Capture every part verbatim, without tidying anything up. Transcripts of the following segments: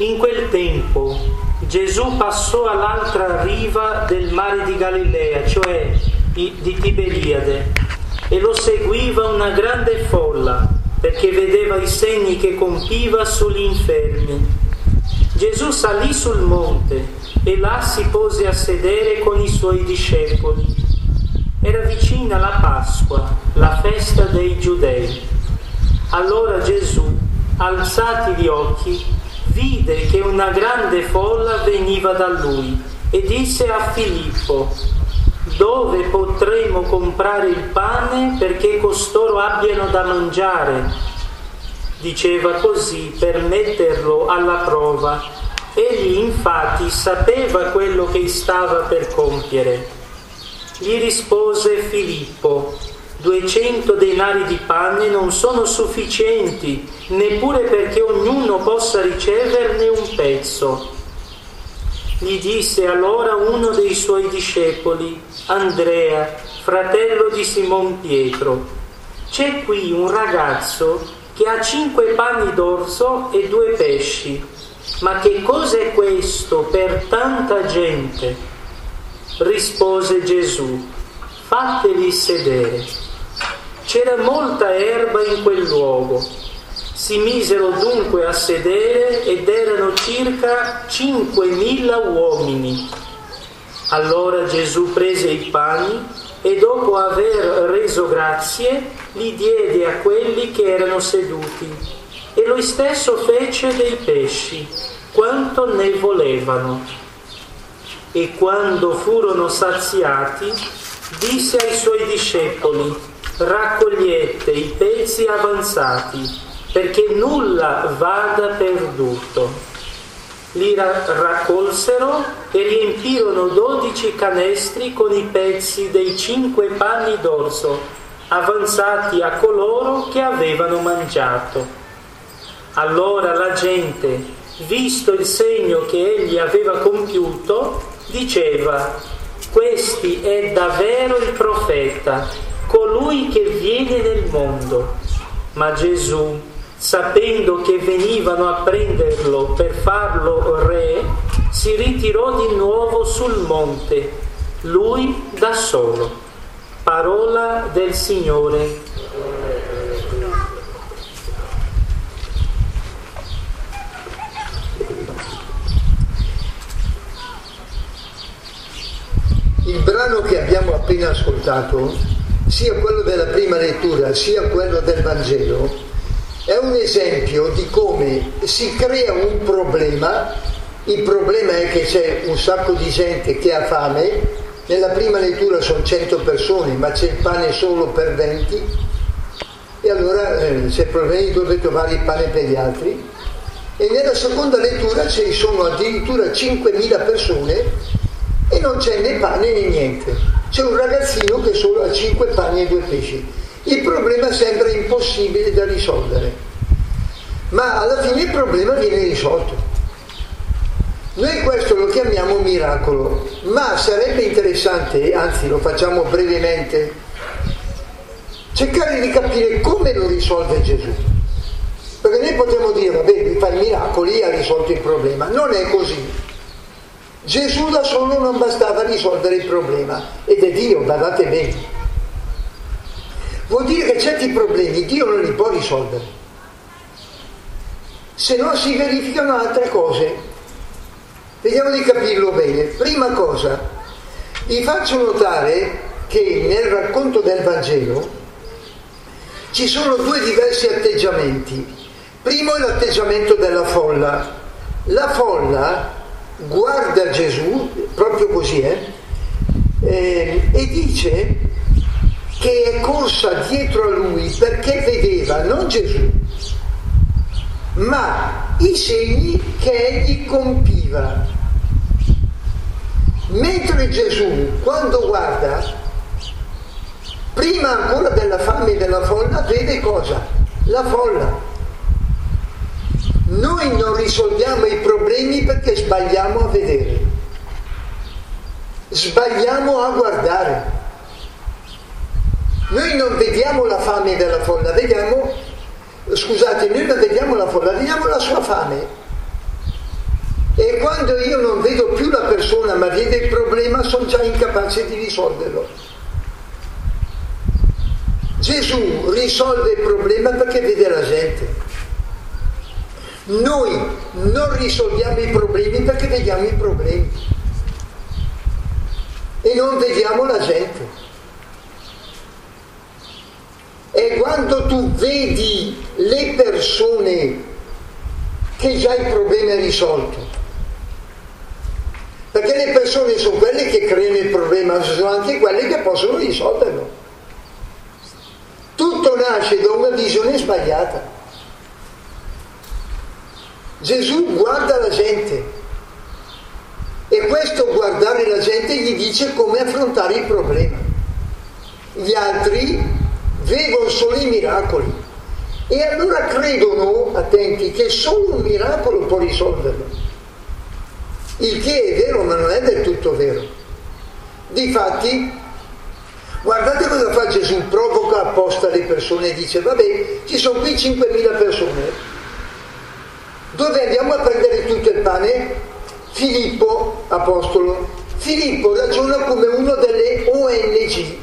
In quel tempo Gesù passò all'altra riva del mare di Galilea, cioè di Tiberiade, e lo seguiva una grande folla, perché vedeva i segni che compiva sugli infermi. Gesù salì sul monte e là si pose a sedere con i suoi discepoli. Era vicina la Pasqua, la festa dei Giudei. Allora Gesù, alzati gli occhi, vide che una grande folla veniva da lui e disse a Filippo: «Dove potremo comprare il pane perché costoro abbiano da mangiare?» Diceva così per metterlo alla prova. Egli infatti sapeva quello che stava per compiere. Gli rispose Filippo: duecento denari di pane non sono sufficienti, neppure perché ognuno possa riceverne un pezzo. Gli disse allora uno dei suoi discepoli, Andrea, fratello di Simon Pietro: c'è qui un ragazzo che ha cinque pani d'orzo e due pesci, ma che cos'è questo per tanta gente? Rispose Gesù: fateli sedere. C'era molta erba in quel luogo. Si misero dunque a sedere ed erano circa cinquemila uomini. Allora Gesù prese i pani e dopo aver reso grazie li diede a quelli che erano seduti, e lui stesso fece dei pesci quanto ne volevano. E quando furono saziati, disse ai suoi discepoli: raccogliete i pezzi avanzati, perché nulla vada perduto. Li ra- raccolsero e riempirono dodici canestri con i pezzi dei cinque panni d'orzo, avanzati a coloro che avevano mangiato. Allora la gente, visto il segno che egli aveva compiuto, diceva: questi è davvero il profeta, colui che viene nel mondo. Ma Gesù, sapendo che venivano a prenderlo per farlo re, si ritirò di nuovo sul monte, lui da solo. Parola del Signore. Il brano che abbiamo appena ascoltato, sia quello della prima lettura sia quello del Vangelo, è un esempio di come si crea un problema. Il problema è che c'è un sacco di gente che ha fame. Nella prima lettura sono cento persone, ma c'è il pane solo per venti, e allora eh, c'è il problema di dove trovare il pane per gli altri. E nella seconda lettura ci sono addirittura cinquemila persone e non c'è né pane né niente. C'è un ragazzino che solo ha cinque pani e due pesci. Il problema sembra impossibile da risolvere, ma alla fine il problema viene risolto. Noi questo lo chiamiamo miracolo, ma sarebbe interessante, anzi lo facciamo brevemente, cercare di capire come lo risolve Gesù. Perché noi potremmo dire, vabbè, lui fa i miracoli, ha risolto il problema. Non è così. Gesù da solo non bastava risolvere il problema, ed è Dio, badate bene. Vuol dire che certi problemi Dio non li può risolvere, se no si verificano altre cose. Vediamo di capirlo bene. Prima cosa, vi faccio notare che nel racconto del Vangelo ci sono due diversi atteggiamenti. Primo è l'atteggiamento della folla. La folla guarda Gesù, proprio così è, eh, e dice che è corsa dietro a lui perché vedeva non Gesù, ma i segni che egli compiva. Mentre Gesù, quando guarda, prima ancora della fame e della folla, vede cosa? La folla. Noi non risolviamo i problemi perché sbagliamo a vedere, sbagliamo a guardare. Noi non vediamo la fame della folla, vediamo, scusate, noi non vediamo la folla, vediamo la sua fame. E quando io non vedo più la persona ma vedo il problema, sono già incapace di risolverlo. Gesù risolve il problema perché vede la gente. Noi non risolviamo i problemi perché vediamo i problemi e non vediamo la gente. E quando tu vedi le persone che già il problema è risolto, perché le persone sono quelle che creano il problema, ma sono anche quelle che possono risolverlo. Tutto nasce da una visione sbagliata. Gesù guarda la gente e questo guardare la gente gli dice come affrontare il problema. Gli altri vedono solo i miracoli e allora credono, attenti, che solo un miracolo può risolverlo. Il che è vero, ma non è del tutto vero. Difatti, guardate cosa fa Gesù, provoca apposta le persone e dice: vabbè, ci sono qui cinquemila persone, dove andiamo a prendere tutto il pane? Filippo, apostolo, Filippo ragiona come uno delle O N G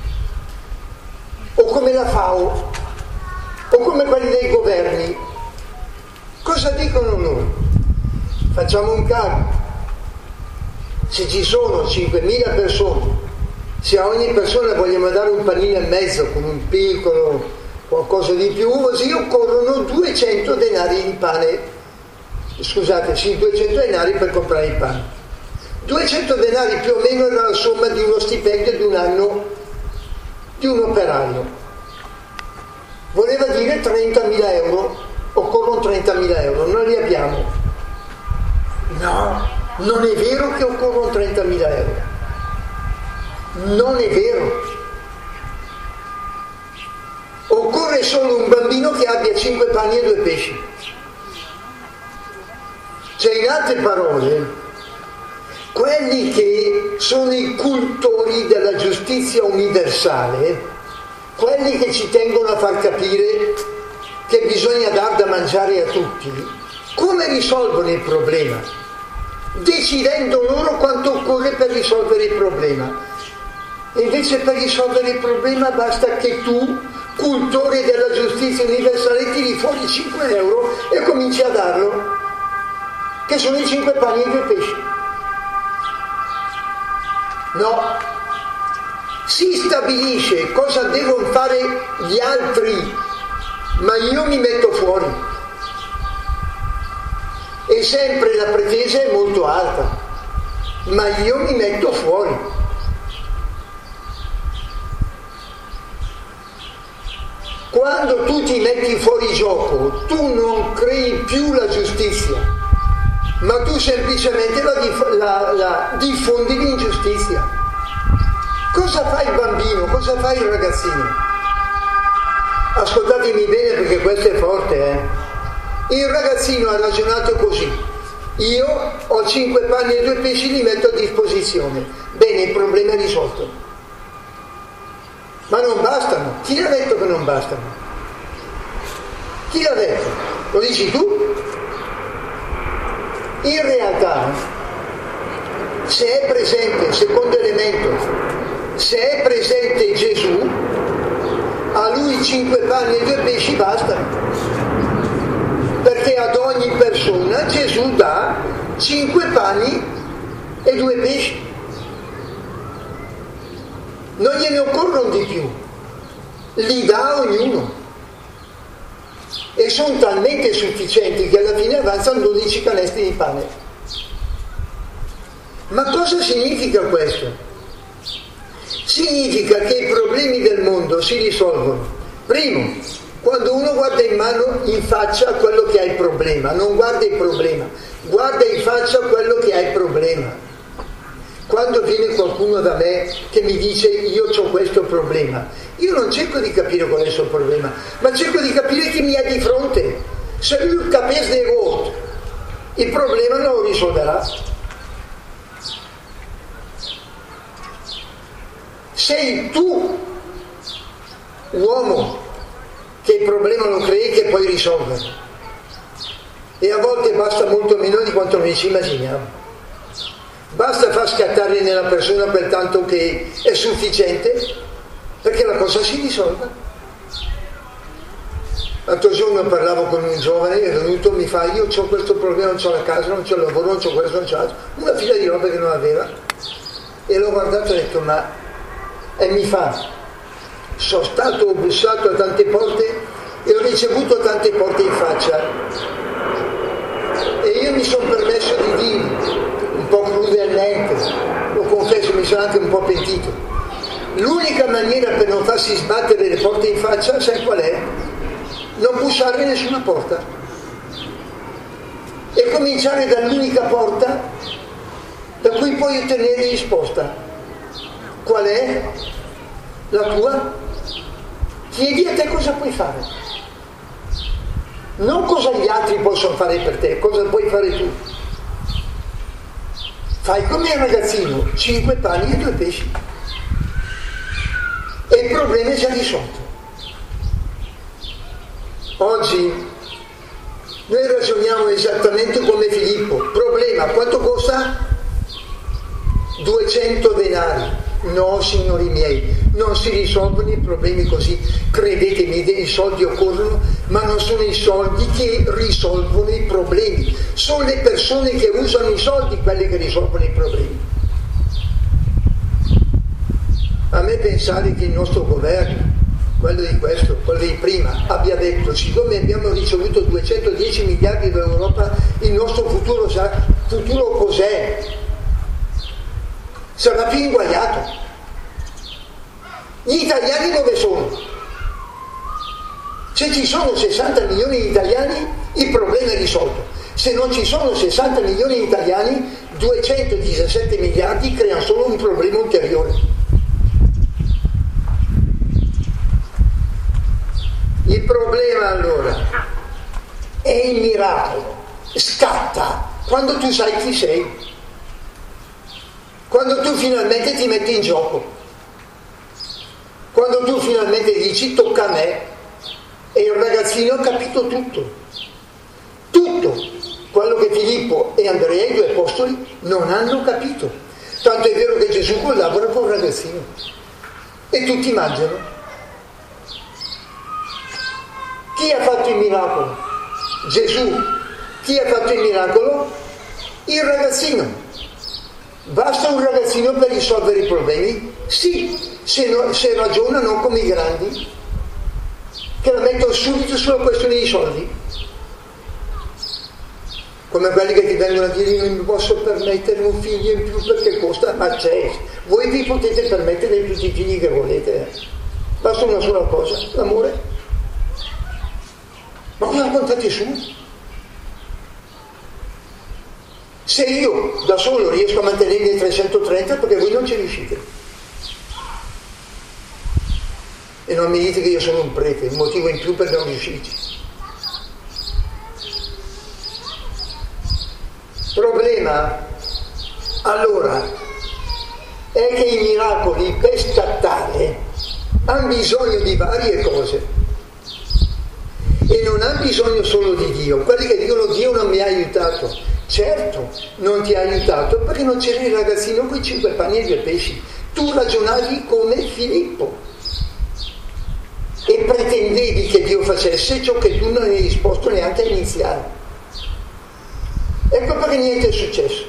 o come la FAO o come quelli dei governi. Cosa dicono loro? Facciamo un calcolo. Se ci sono cinquemila persone, se a ogni persona vogliamo dare un panino e mezzo con un piccolo qualcosa di più, così occorrono duecento denari di pane. Scusate, sì, duecento denari per comprare il pane. duecento denari più o meno era la somma di uno stipendio di un anno di un operaio. Voleva dire trentamila euro, occorrono trentamila euro, non li abbiamo. No, non è vero che occorrono trentamila euro. Non è vero. Occorre solo un bambino che abbia cinque pani e due pesci. Cioè, in altre parole, quelli che sono i cultori della giustizia universale, quelli che ci tengono a far capire che bisogna dar da mangiare a tutti, come risolvono il problema? Decidendo loro quanto occorre per risolvere il problema. E invece per risolvere il problema basta che tu, cultore della giustizia universale, tiri fuori cinque euro e cominci a darlo, che sono i cinque pani e due pesci. No, si stabilisce cosa devono fare gli altri, ma io mi metto fuori. E sempre la pretesa è molto alta, ma io mi metto fuori. Quando tu ti metti fuori gioco, tu non crei più la giustizia, ma tu semplicemente la, dif- la, la diffondi l'ingiustizia. Cosa fa il bambino? Cosa fa il ragazzino? Ascoltatemi bene perché questo è forte, eh? Il ragazzino ha ragionato così: io ho cinque panni e due pesci, li metto a disposizione. Bene, il problema è risolto. Ma non bastano. Chi l'ha detto che non bastano? Chi l'ha detto? Lo dici tu? In realtà, se è presente, secondo elemento, se è presente Gesù, a lui cinque panni e due pesci bastano. Perché ad ogni persona Gesù dà cinque pani e due pesci. Non gliene occorrono di più, li dà a ognuno. E sono talmente sufficienti che alla fine avanzano dodici canestri di pane. Ma cosa significa questo? Significa che i problemi del mondo si risolvono, primo, quando uno guarda in mano, in faccia a quello che ha il problema, non guarda il problema, guarda in faccia a quello che ha il problema. Quando viene qualcuno da me che mi dice io ho questo problema, io non cerco di capire qual è il suo problema, ma cerco di capire chi mi ha di fronte. Se lui capesse di road, il problema non lo risolverà. Sei tu, uomo, che il problema lo crei che puoi risolvere. e a volte basta molto meno di quanto noi ci immaginiamo. Basta far scattare nella persona quel tanto che è sufficiente perché la cosa si risolva. L'altro giorno parlavo con un giovane, è venuto, mi fa: io ho questo problema, non ho la casa, non ho il lavoro, non ho questo, non ho l'altro, una fila di robe che non aveva, e l'ho guardato e ho detto: ma e mi fa, sono stato, ho bussato a tante porte e ho ricevuto tante porte in faccia, e io mi sono permesso di dire un po' crudelmente, lo confesso, mi sono anche un po' pentito, l'unica maniera per non farsi sbattere le porte in faccia, sai qual è? Non bussare nessuna porta e cominciare dall'unica porta da cui puoi ottenere risposta. Qual è? La tua? Chiedi a te cosa puoi fare, non cosa gli altri possono fare per te, cosa puoi fare tu. Fai come il ragazzino, cinque pani e due pesci, e il problema è già risolto. Oggi noi ragioniamo esattamente come Filippo. Problema: quanto costa? duecento denari. No, signori miei, non si risolvono i problemi così. Credetemi, i soldi occorrono, ma non sono i soldi che risolvono i problemi, sono le persone che usano i soldi quelle che risolvono i problemi. A me pensare che il nostro governo, quello di questo, quello di prima, abbia detto: siccome abbiamo ricevuto duecentodieci miliardi dall'Europa, il nostro futuro, sarà, futuro cos'è? Sarà più inguagliato. Gli italiani dove sono? Se ci sono sessanta milioni di italiani, il problema è risolto. Se non ci sono sessanta milioni di italiani, duecentodiciassette miliardi creano solo un problema ulteriore. Il problema allora è il miracolo, scatta quando tu sai chi sei, quando tu finalmente ti metti in gioco, quando tu finalmente dici: tocca a me. E il ragazzino ha capito tutto, tutto quello che Filippo e Andrea, i due apostoli, non hanno capito. Tanto è vero che Gesù collabora con il ragazzino e tutti mangiano. Chi ha fatto il miracolo? Gesù. Chi ha fatto il miracolo? Il ragazzino. Basta un ragazzino per risolvere i problemi? Sì, se, no, se ragiona non come i grandi, che la mettono subito sulla questione dei soldi, come quelli che ti vengono a dire: io non mi posso permettere un figlio in più perché costa. Ma c'è, voi vi potete permettere tutti i figli che volete, basta una sola cosa, l'amore. Ma non raccontate su. Se io da solo riesco a mantenere trecentotrenta, perché voi non ci riuscite. E non mi dite che io sono un prete, un motivo in più per non riuscirci. Problema allora è che i miracoli, per scattare, hanno bisogno di varie cose e non hanno bisogno solo di Dio. Quelli che dicono: Dio non mi ha aiutato. Certo, non ti ha aiutato perché non c'era il ragazzino con i cinque pani e due pesci. Tu ragionavi come Filippo e pretendevi che Dio facesse ciò che tu non hai risposto neanche a iniziare. Ecco perché niente è successo.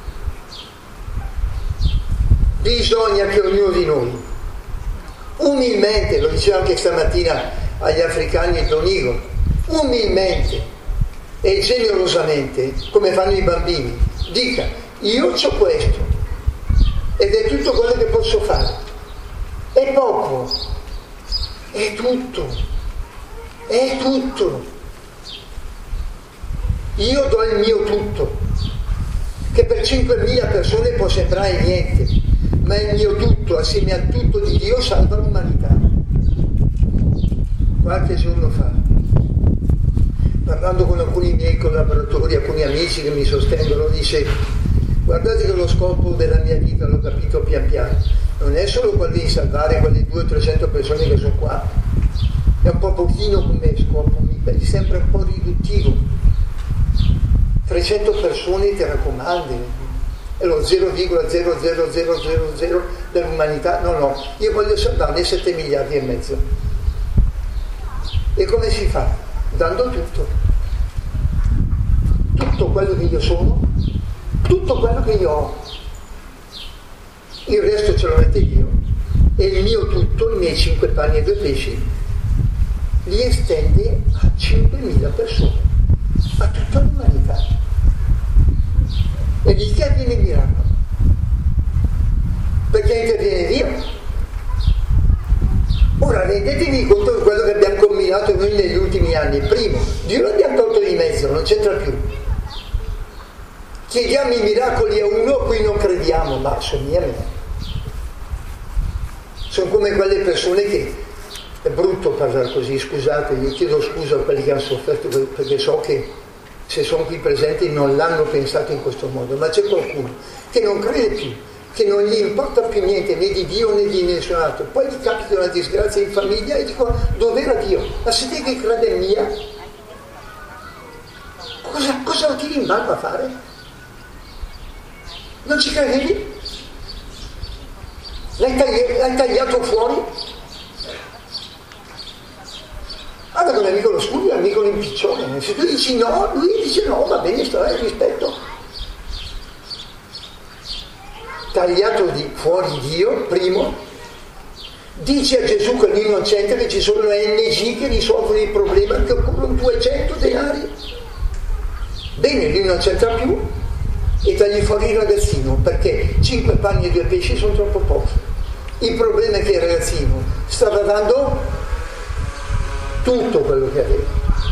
Bisogna che ognuno di noi umilmente, lo diceva anche stamattina agli africani e Donigo, umilmente e generosamente, come fanno i bambini, dica: io ho questo ed è tutto quello che posso fare. È poco, è tutto, è tutto. Io do il mio tutto, che per cinquemila persone può sembrare niente, ma il mio tutto, assieme al tutto di Dio, salva l'umanità. Qualche giorno fa, parlando con alcuni miei collaboratori, alcuni amici che mi sostengono, dicevo: guardate che lo scopo della mia vita, l'ho capito pian piano, non è solo quello di salvare quelle duecento trecento persone che sono qua, è un po' pochino come scopo, mi sembra un po' riduttivo. trecento persone ti raccomando, è lo zero virgola zero zero zero zero zero dell'umanità. No, no, io voglio salvarne sette miliardi e mezzo. E come si fa? Dando tutto. Tutto quello che io sono, tutto quello che io ho. Il resto ce lo mette Dio. E il mio tutto, i miei cinque panni e due pesci, li estende a cinquemila persone, a tutta l'umanità. E di che avviene il miracolo? Perché interviene Dio. Ora rendetevi conto di quello che abbiamo combinato noi negli ultimi anni. Primo, Dio l'abbiamo tolto di mezzo, non c'entra più. Chiediamo i miracoli a uno a cui non crediamo, ma sono mia mia. Sono come quelle persone che, è brutto parlare così, scusate, io chiedo scusa a quelli che hanno sofferto perché so che se sono qui presenti non l'hanno pensato in questo modo, ma c'è qualcuno che non crede più, che non gli importa più niente né di Dio né di nessun altro, poi gli capita una disgrazia in famiglia e dicono dov'era Dio? Ma siete che crede in mia? Cosa, cosa lo tiri in mano a fare? Non ci credevi? L'hai, tagli- l'hai tagliato fuori? Guarda come amico lo studio, amico l'impiccione. Se tu dici no, lui dice no, va bene, sto eh, rispetto. Tagliato di fuori Dio, primo, dice a Gesù che lui non c'entra, che ci sono N G che risolvono il problema, che occorrono duecento denari. Bene, lui non c'entra più e tagli fuori il ragazzino, perché cinque panni e due pesci sono troppo pochi. Il problema è che il ragazzino stava dando tutto quello che aveva.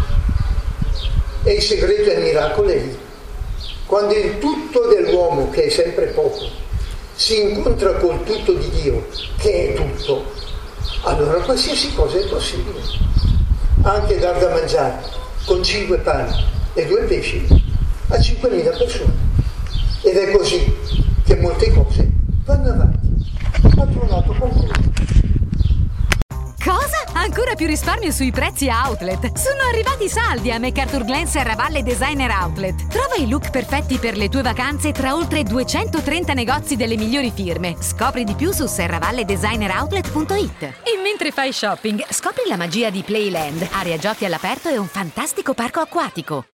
E il segreto e il miracolo è lì. Quando il tutto dell'uomo, che è sempre poco, si incontra col tutto di Dio, che è tutto, allora qualsiasi cosa è possibile. Anche dar da mangiare con cinque pani e due pesci a cinquemila persone. Ed è così che molte cose vanno avanti. Patronato concluso. Cosa? Ancora più risparmio sui prezzi Outlet. Sono arrivati i saldi a MacArthur Glen Serravalle Designer Outlet. Trova i look perfetti per le tue vacanze tra oltre duecentotrenta negozi delle migliori firme. Scopri di più su serravalle designer outlet punto it. E mentre fai shopping, scopri la magia di Playland, area giochi all'aperto e un fantastico parco acquatico.